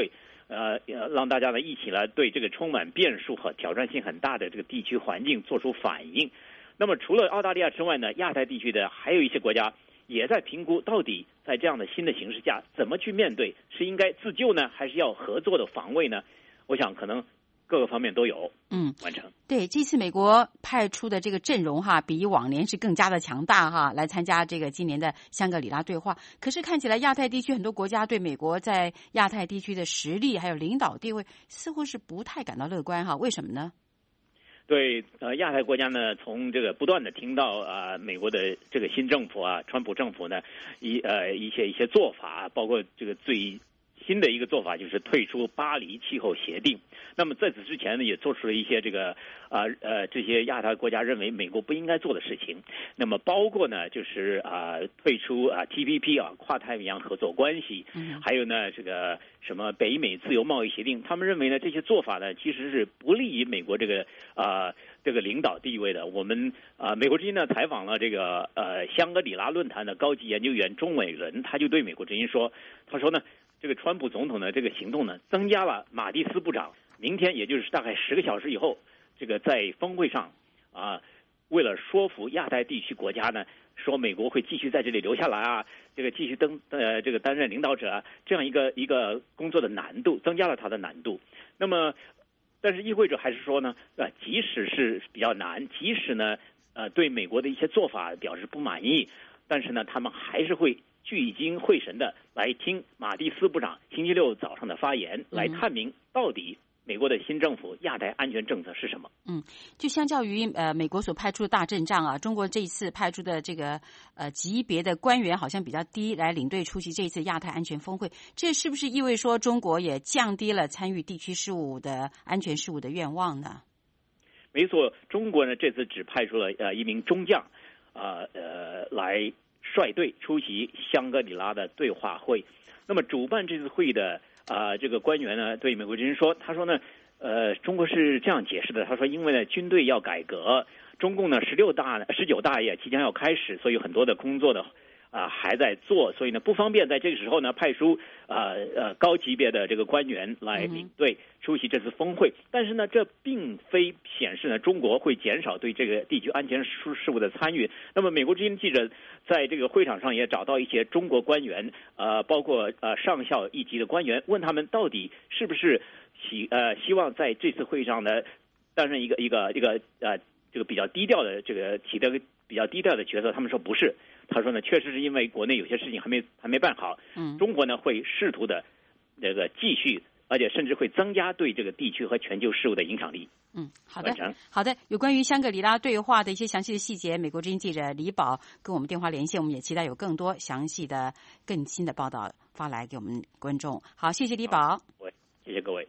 呃让大家呢一起来对这个充满变数和挑战性很大的这个地区环境做出反应。那么除了澳大利亚之外呢，亚太地区的还有一些国家也在评估，到底在这样的新的形势下怎么去面对，是应该自救呢，还是要合作的防卫呢？我想可能各个方面都有，嗯，完成。 对，这次美国派出的这个阵容哈，比往年是更加的强大哈，来参加这个今年的香格里拉对话。可是看起来亚太地区很多国家对美国在亚太地区的实力还有领导地位似乎是不太感到乐观哈，为什么呢？ 对，呃，亚太国家呢，从这个不断的听到啊、呃，美国的这个新政府啊，川普政府呢，一呃一些一些做法，包括这个最新的一个做法就是退出巴黎气候协定。那么在此之前呢，也做出了一些这个啊 呃, 呃这些亚太国家认为美国不应该做的事情。那么包括呢，就是啊、呃、退出啊 T P P 啊跨太平洋合作关系，嗯、还有呢这个什么北美自由贸易协定，他们认为呢这些做法呢其实是不利于美国这个啊、呃、这个领导地位的。我们啊、呃、美国之音呢采访了这个呃香格里拉论坛的高级研究员钟伟仁，他就对美国之音说，他说呢这个川普总统的这个行动呢增加了马蒂斯部长明天也就是大概十个小时以后，这个在峰会上啊，为了说服亚太地区国家呢，说美国会继续在这里留下来啊，这个继续登呃这个担任领导者啊，这样一个一个工作的难度，增加了它的难度。那么，但是议会者还是说呢，呃，即使是比较难，即使呢呃对美国的一些做法表示不满意，但是呢他们还是会聚精会神的来听马蒂斯部长星期六早上的发言，来探明到底美国的新政府亚太安全政策是什么？嗯， 就相较于呃美国所派出的大阵仗啊，中国这一次派出的这个呃级别的官员好像比较低，来领队出席这次亚太安全峰会，这是不是意味说中国也降低了参与地区事务的安全事务的愿望呢？ 没错，中国呢这次只派出了呃一名中将，呃呃来率队出席香格里拉的对话会。那么主办这次会议的啊、呃，这个官员呢对美国之音说，他说呢，呃，中国是这样解释的，他说因为呢军队要改革，中共呢十六大、十九大也即将要开始，所以有很多的工作的啊、呃、还在做，所以呢不方便在这个时候呢派出呃呃高级别的这个官员来领队出席这次峰会。嗯、但是呢，这并非显示呢中国会减少对这个地区安全事事务的参与。那么美国之音记者在这个会场上也找到一些中国官员，呃，包括呃上校一级的官员，问他们到底是不是希呃希望在这次会上呢担任一个一个一个呃这个比较低调的这个起到比较低调的角色。他们说不是，他说呢确实是因为国内有些事情还没还没办好，嗯，中国呢会试图的这个继续，而且甚至会增加对这个地区和全球事务的影响力。嗯，好的，好的。有关于香格里拉对话的一些详细的细节，美国之音记者李宝跟我们电话连线，我们也期待有更多详细的、更新的报道发来给我们观众。好，谢谢李宝，谢谢各位。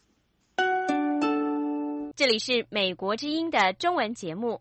嗯，这里是美国之音的中文节目。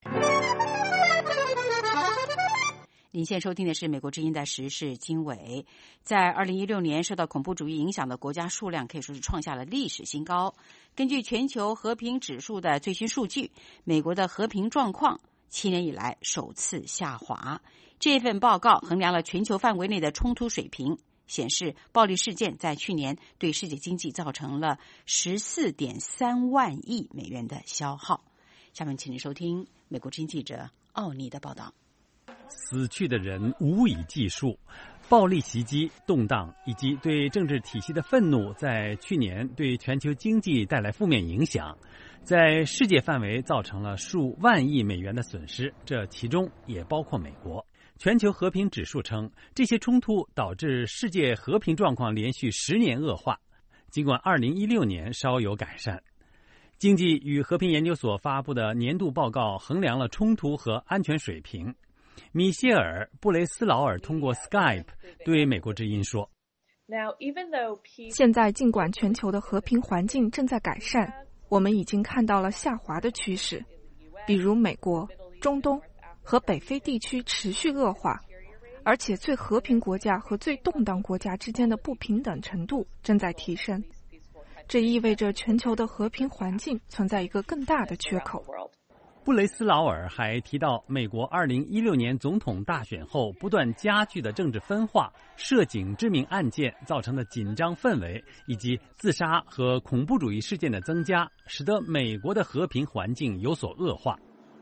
您现在收听的是美国之音的时事经纬。在二零一六年，受到恐怖主义影响的国家数量可以说是创下了历史新高。根据全球和平指数的最新数据，美国的和平状况七年以来首次下滑。这份报告衡量了全球范围内的冲突水平，显示暴力事件在去年对世界经济造成了 十四点三万亿美元的消耗。下面请您收听美国之音记者奥尼的报道。 死去的人无以计数，暴力袭击、动荡以及对政治体系的愤怒在去年对全球经济带来负面影响，在世界范围造成了数万亿美元的损失，这其中也包括美国。全球和平指数称，这些冲突导致世界和平状况连续十年恶化，尽管二零一六年稍有改善。经济与和平研究所发布的年度报告衡量了冲突和安全水平。米歇尔·布雷斯劳尔通过 Skype 对美国之音说， 现在尽管全球的和平环境正在改善，我们已经看到了下滑的趋势，比如美国、中东和北非地区持续恶化，而且最和平国家和最动荡国家之间的不平等程度正在提升。这意味着全球的和平环境存在一个更大的缺口。 布雷斯劳尔还提到，美国二零一六年总统大选后不断加剧的政治分化、涉警知名案件造成的紧张氛围，以及自杀和恐怖主义事件的增加，使得美国的和平环境有所恶化。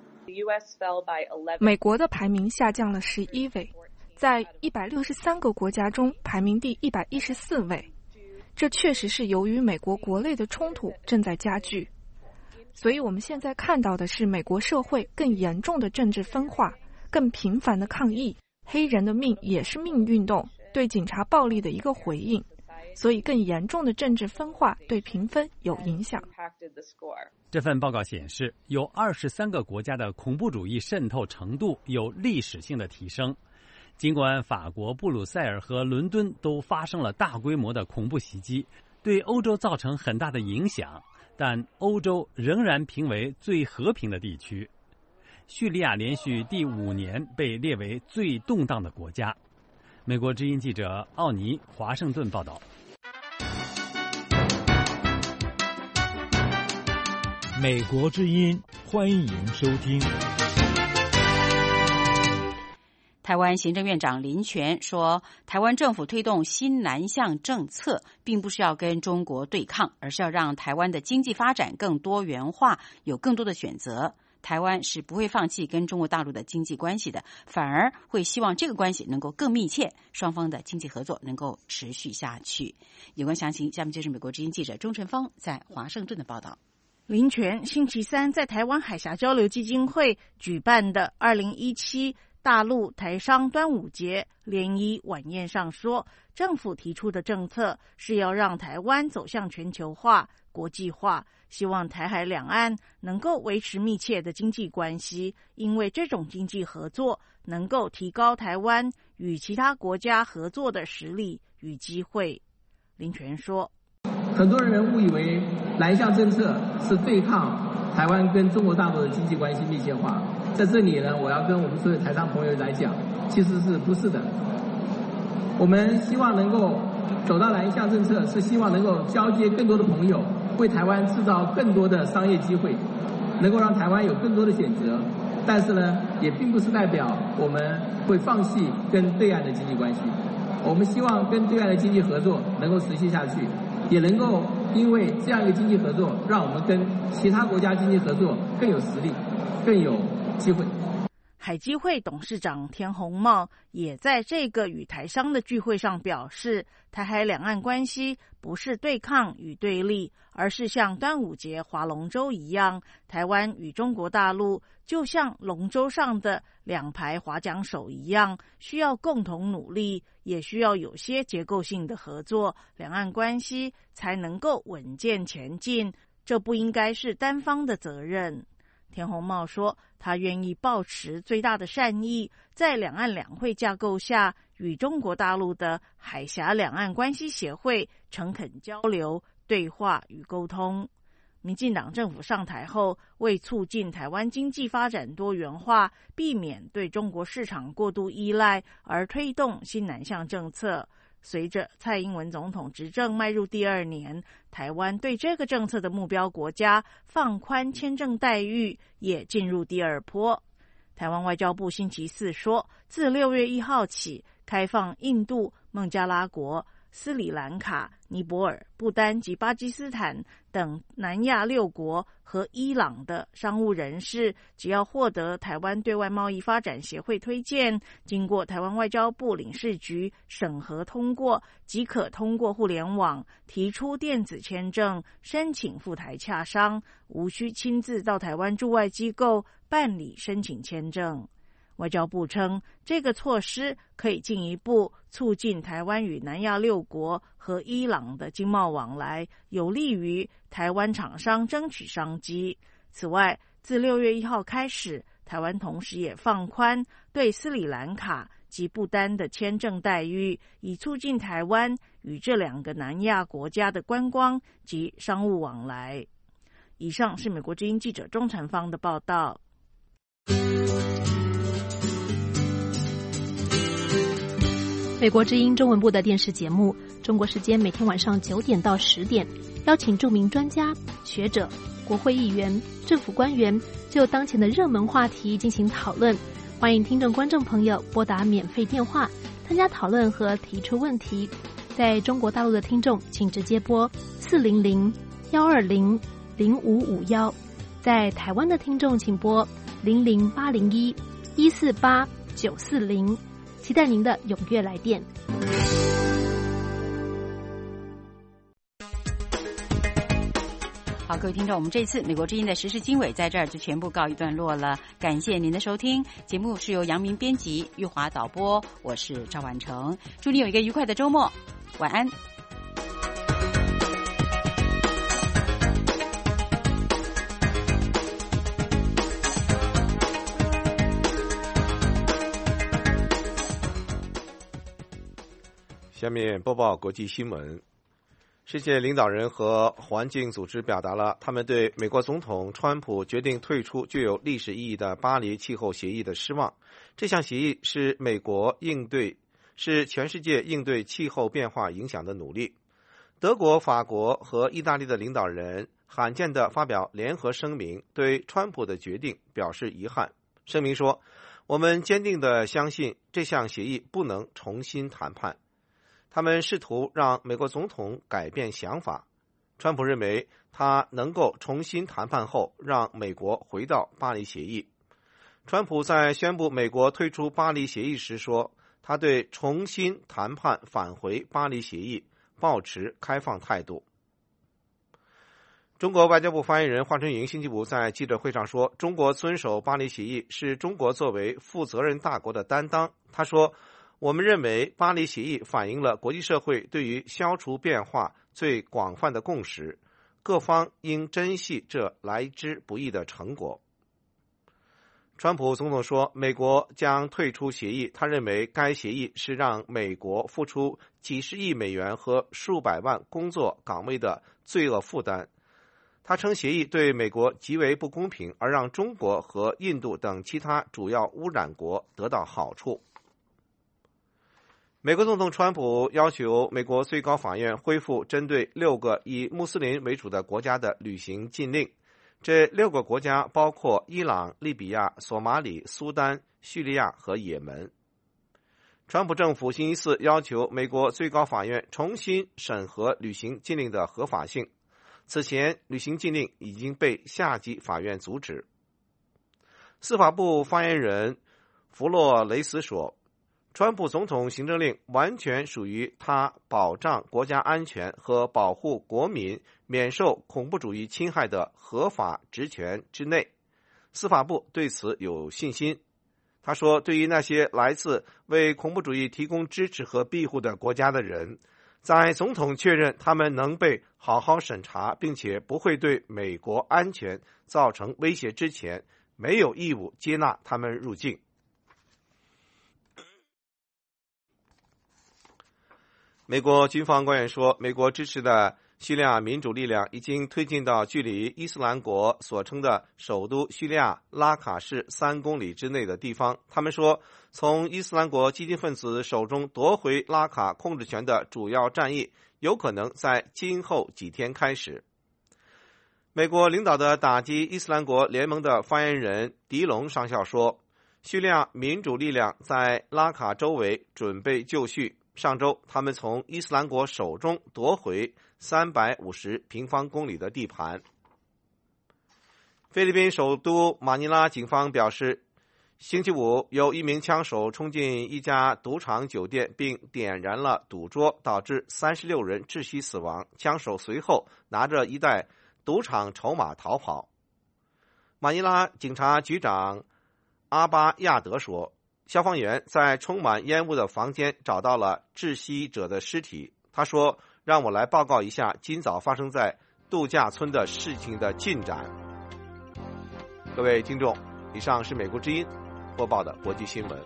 美国的排名下降了十一位，在一百六十三个国家中排名第一百一十四位。这确实是由于美国国内的冲突正在加剧。所以我们现在看到的是美国社会更严重的政治分化，更频繁的抗议，黑人的命也是命运动对警察暴力的一个回应，所以更严重的政治分化对评分有影响。 这份报告显示，有二十三个国家的恐怖主义渗透程度有历史性的提升。尽管法国布鲁塞尔和伦敦都发生了大规模的恐怖袭击，对欧洲造成很大的影响，但欧洲仍然评为最和平的地区。叙利亚连续第五年被列为最动荡的国家。美国之音记者奥尼华盛顿报道。 美国之音，欢迎收听。 台湾行政院长林全说，台湾政府推动新南向政策，并不是要跟中国对抗，而是要让台湾的经济发展更多元化，有更多的选择。台湾是不会放弃跟中国大陆的经济关系的，反而会希望这个关系能够更密切，双方的经济合作能够持续下去。有关详情，下面就是美国之音记者钟晨芳在华盛顿的报道。 林全星期三在台湾海峡交流基金会举办的二零一七大陆台商端午节联谊晚宴上说，政府提出的政策是要让台湾走向全球化、国际化，希望台海两岸能够维持密切的经济关系，因为这种经济合作能够提高台湾与其他国家合作的实力与机会。林全说， 很多人误以为南向政策是对抗台湾跟中国大陆的经济关系密切化，在这里呢，我要跟我们所有台商朋友来讲，其实是不是的。我们希望能够走到南向政策，是希望能够交接更多的朋友，为台湾制造更多的商业机会，能够让台湾有更多的选择。但是呢，也并不是代表我们会放弃跟对岸的经济关系。我们希望跟对岸的经济合作能够持续下去，也能够因为这样一个经济合作，让我们跟其他国家经济合作更有实力，更有机会。 海基会董事长田宏茂也在这个与台商的聚会上表示，台海两岸关系不是对抗与对立，而是像端午节划龙舟一样，台湾与中国大陆就像龙舟上的两排划桨手一样，需要共同努力，也需要有些结构性的合作，两岸关系才能够稳健前进，这不应该是单方的责任。田宏茂说，他愿意抱持最大的善意，在两岸两会架构下，与中国大陆的海峡两岸关系协会诚恳交流、对话与沟通。民进党政府上台后，为促进台湾经济发展多元化，避免对中国市场过度依赖，而推动新南向政策。随着蔡英文总统执政迈入第二年，台湾对这个政策的目标国家放宽签证待遇也进入第二波。台湾外交部星期四说，自六月一号起，开放印度、孟加拉国、斯里兰卡、尼泊尔、不丹及巴基斯坦等南亚六国和伊朗的商务人士，只要获得台湾对外贸易发展协会推荐，经过台湾外交部领事局审核通过，即可通过互联网提出电子签证，申请赴台洽商，无需亲自到台湾驻外机构办理申请签证。外交部称，这个措施可以进一步促进台湾与南亚六国和伊朗的经贸往来，有利于台湾厂商争取商机。此外，自六月一号开始，台湾同时也放宽对斯里兰卡及不丹的签证待遇，以促进台湾与这两个南亚国家的观光及商务往来。以上是美国之音记者钟晨芳的报道。 美国之音中文部的电视节目，中国时间每天晚上九点到十点，邀请著名专家、学者、国国会议员、政府官员就当前的热门话题进行讨论。欢迎听众观众朋友拨打免费电话参加讨论和提出问题。在中国大陆的听众请直接拨四零零幺二零零五五幺，在台湾的听众请拨零零八零一一四八九四零，期待您的踊跃来电。 好，各位听众，我们这次美国之音的时事经纬在这儿就全部告一段落了。感谢您的收听，节目是由杨明编辑，玉华导播，我是赵婉成。祝你有一个愉快的周末，晚安。 下面播报国际新闻。世界领导人和环境组织表达了他们对美国总统川普决定退出具有历史意义的巴黎气候协议的失望。这项协议是美国应对是全世界应对气候变化影响的努力。德国、法国和意大利的领导人罕见地发表联合声明，对川普的决定表示遗憾。声明说，我们坚定地相信这项协议不能重新谈判。他们试图让美国总统改变想法。川普认为他能够重新谈判后让美国回到巴黎协议。川普在宣布美国退出巴黎协议时说，他对重新谈判返回巴黎协议抱持开放态度。中国外交部发言人华春莹星期五在记者会上说，中国遵守巴黎协议是中国作为负责任大国的担当。他说，我们认为巴黎协议反映了国际社会对于消除变化最广泛的共识，各方应珍惜这来之不易的成果。川普总统说，美国将退出协议，他认为该协议是让美国付出几十亿美元和数百万工作岗位的罪恶负担。他称协议对美国极为不公平，而让中国和印度等其他主要污染国得到好处。美国总统川普要求美国最高法院恢复针对六个以穆斯林为主的国家的旅行禁令。这六个国家包括伊朗、利比亚、索马里、苏丹、叙利亚和也门。川普政府星期四要求美国最高法院重新审核旅行禁令的合法性。此前，旅行禁令已经被下级法院阻止。司法部发言人弗洛雷斯说，川普总统行政令完全属于他保障国家安全和保护国民免受恐怖主义侵害的合法职权之内。司法部对此有信心。他说，对于那些来自为恐怖主义提供支持和庇护的国家的人，在总统确认他们能被好好审查，并且不会对美国安全造成威胁之前，没有义务接纳他们入境。美国军方官员说，美国支持的叙利亚民主力量已经推进到距离伊斯兰国所称的首都叙利亚拉卡市三公里之内的地方。他们说，从伊斯兰国激进分子手中夺回拉卡控制权的主要战役有可能在今后几天开始。美国领导的打击伊斯兰国联盟的发言人迪龙上校说，叙利亚民主力量在拉卡周围准备就绪。上周，他们从伊斯兰国手中夺回三百五十平方公里的地盘。菲律宾首都马尼拉警方表示，星期五有一名枪手冲进一家赌场酒店，并点燃了赌桌，导致三十六人窒息死亡。枪手随后拿着一袋赌场筹码逃跑。马尼拉警察局长阿巴亚德说，消防员在充满烟雾的房间找到了窒息者的尸体。他说，让我来报告一下今早发生在度假村的事情的进展。各位听众，以上是美国之音播报的国际新闻。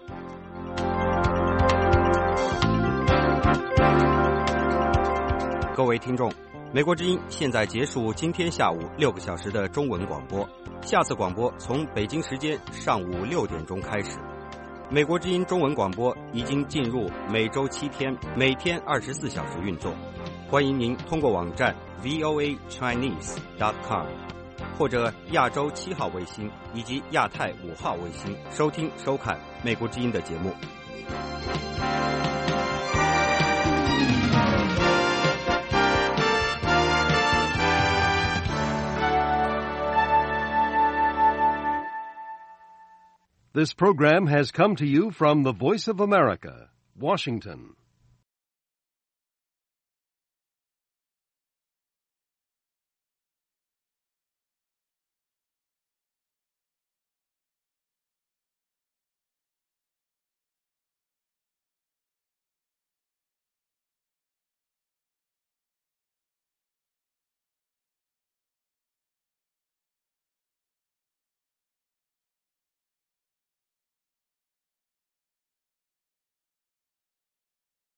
各位听众，美国之音现在结束今天下午六个小时的中文广播，下次广播从北京时间上午六点钟开始。美国之音中文广播已经进入每周七天，每天二十四小时运作。欢迎您通过网站 V O A Chinese dot com 或者亚洲七号卫星以及亚太五号卫星收听收看美国之音的节目。 This program has come to you from the Voice of America, Washington.